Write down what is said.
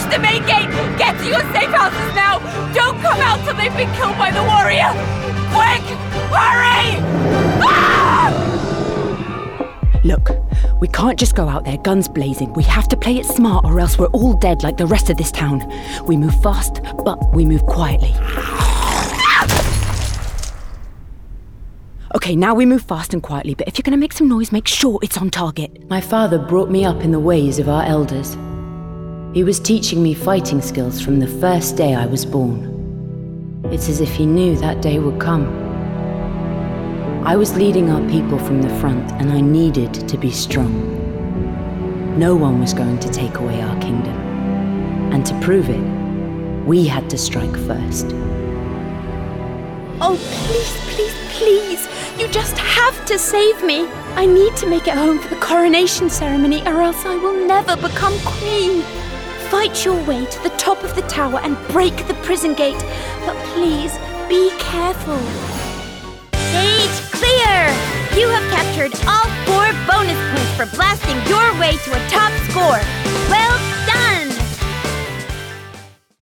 the main gate! Get to your safe houses now! Don't come out till they've been killed by the warrior! Quick! Hurry! Ah! Look, we can't just go out there guns blazing. We have to play it smart or else we're all dead like the rest of this town. We move fast, but we move quietly. Okay, now we move fast and quietly, but if you're gonna make some noise, make sure it's on target. My father brought me up in the ways of our elders. He was teaching me fighting skills from the first day I was born. It's as if he knew that day would come. I was leading our people from the front, and I needed to be strong. No one was going to take away our kingdom. And to prove it, we had to strike first. Oh, please, please, please! You just have to save me! I need to make it home for the coronation ceremony, or else I will never become queen! Fight your way to the top of the tower and break the prison gate, but please, be careful. Stage clear! You have captured all 4 bonus points for blasting your way to a top score.